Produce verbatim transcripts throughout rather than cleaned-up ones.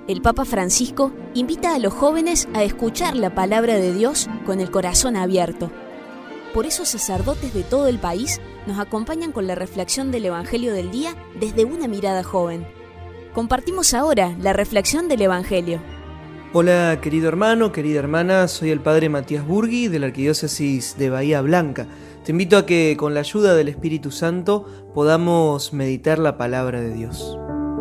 el Papa Francisco invita a los jóvenes a escuchar la palabra de Dios con el corazón abierto. Por eso sacerdotes de todo el país nos acompañan con la reflexión del Evangelio del día desde una mirada joven. Compartimos ahora la reflexión del Evangelio. Hola querido hermano, querida hermana, soy el Padre Matías Burgui de la Arquidiócesis de Bahía Blanca. Te invito a que con la ayuda del Espíritu Santo podamos meditar la palabra de Dios.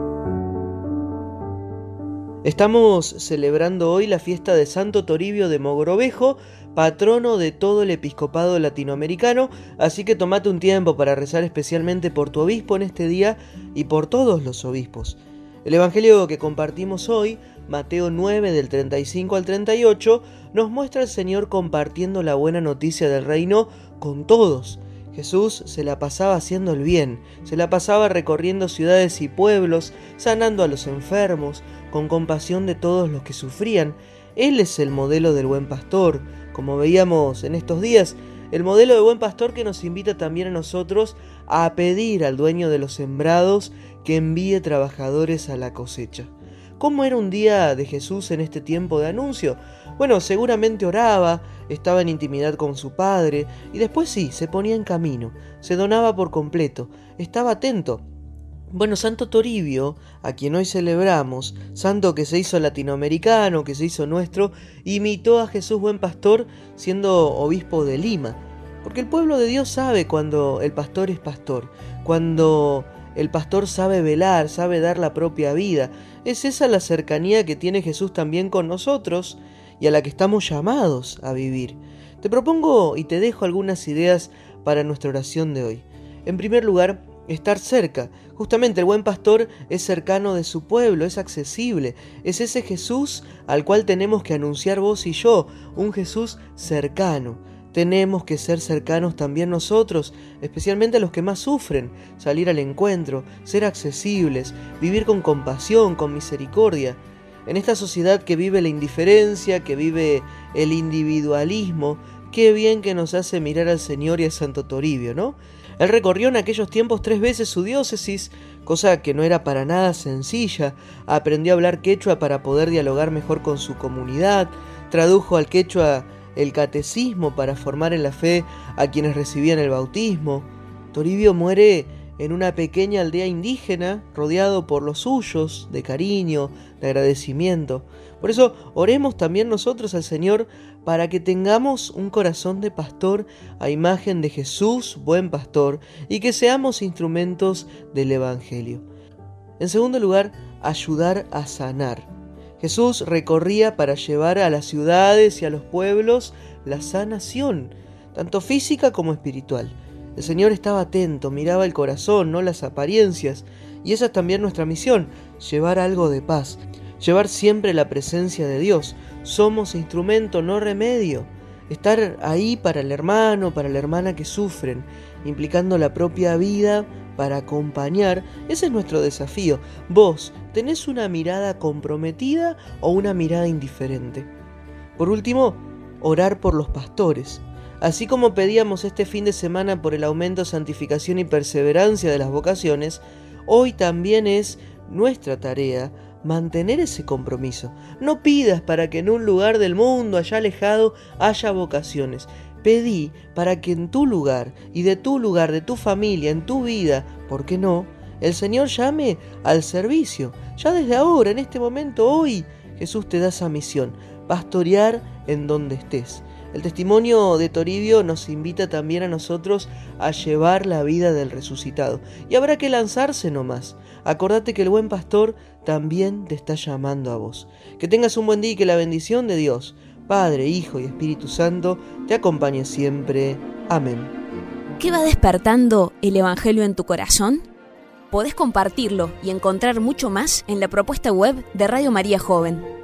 Estamos celebrando hoy la fiesta de Santo Toribio de Mogrovejo, patrono de todo el episcopado latinoamericano, así que tomate un tiempo para rezar especialmente por tu obispo en este día y por todos los obispos. El Evangelio que compartimos hoy, Mateo nueve del treinta y cinco al treinta y ocho, nos muestra al Señor compartiendo la buena noticia del reino con todos. Jesús se la pasaba haciendo el bien, se la pasaba recorriendo ciudades y pueblos, sanando a los enfermos, con compasión de todos los que sufrían. Él es el modelo del buen pastor, como veíamos en estos días, el modelo de buen pastor que nos invita también a nosotros a pedir al dueño de los sembrados que envíe trabajadores a la cosecha. ¿Cómo era un día de Jesús en este tiempo de anuncio? Bueno, seguramente oraba, estaba en intimidad con su Padre y después sí, se ponía en camino, se donaba por completo, estaba atento. Bueno, Santo Toribio, a quien hoy celebramos, santo que se hizo latinoamericano, que se hizo nuestro, imitó a Jesús buen pastor siendo obispo de Lima. Porque el pueblo de Dios sabe cuando el pastor es pastor, cuando el pastor sabe velar, sabe dar la propia vida. Es esa la cercanía que tiene Jesús también con nosotros y a la que estamos llamados a vivir. Te propongo y te dejo algunas ideas para nuestra oración de hoy. En primer lugar, estar cerca. Justamente el buen pastor es cercano de su pueblo, es accesible. Es ese Jesús al cual tenemos que anunciar vos y yo, un Jesús cercano. Tenemos que ser cercanos también nosotros, especialmente a los que más sufren, salir al encuentro, ser accesibles, vivir con compasión, con misericordia. En esta sociedad que vive la indiferencia, que vive el individualismo, qué bien que nos hace mirar al Señor y a Santo Toribio, ¿no? Él recorrió en aquellos tiempos tres veces su diócesis, cosa que no era para nada sencilla. Aprendió a hablar quechua para poder dialogar mejor con su comunidad, tradujo al quechua el catecismo para formar en la fe a quienes recibían el bautismo. Toribio muere en una pequeña aldea indígena, rodeado por los suyos, de cariño, de agradecimiento. Por eso oremos también nosotros al Señor para que tengamos un corazón de pastor a imagen de Jesús, buen pastor, y que seamos instrumentos del Evangelio. En segundo lugar, ayudar a sanar. Jesús recorría para llevar a las ciudades y a los pueblos la sanación, tanto física como espiritual. El Señor estaba atento, miraba el corazón, no las apariencias, y esa es también nuestra misión, llevar algo de paz, llevar siempre la presencia de Dios. Somos instrumento, no remedio. Estar ahí para el hermano, para la hermana que sufren, implicando la propia vida para acompañar. Ese es nuestro desafío. Vos, ¿tenés una mirada comprometida o una mirada indiferente? Por último, orar por los pastores. Así como pedíamos este fin de semana por el aumento, santificación y perseverancia de las vocaciones, hoy también es nuestra tarea mantener ese compromiso. No pidas para que en un lugar del mundo allá alejado haya vocaciones. Pedí para que en tu lugar y de tu lugar, de tu familia, en tu vida, ¿por qué no?, el Señor llame al servicio. Ya desde ahora, en este momento, hoy, Jesús te da esa misión, pastorear en donde estés. El testimonio de Toribio nos invita también a nosotros a llevar la vida del resucitado. Y habrá que lanzarse nomás. Acordate que el buen pastor también te está llamando a vos. Que tengas un buen día y que la bendición de Dios, Padre, Hijo y Espíritu Santo, te acompañe siempre. Amén. ¿Qué va despertando el Evangelio en tu corazón? Podés compartirlo y encontrar mucho más en la propuesta web de Radio María Joven.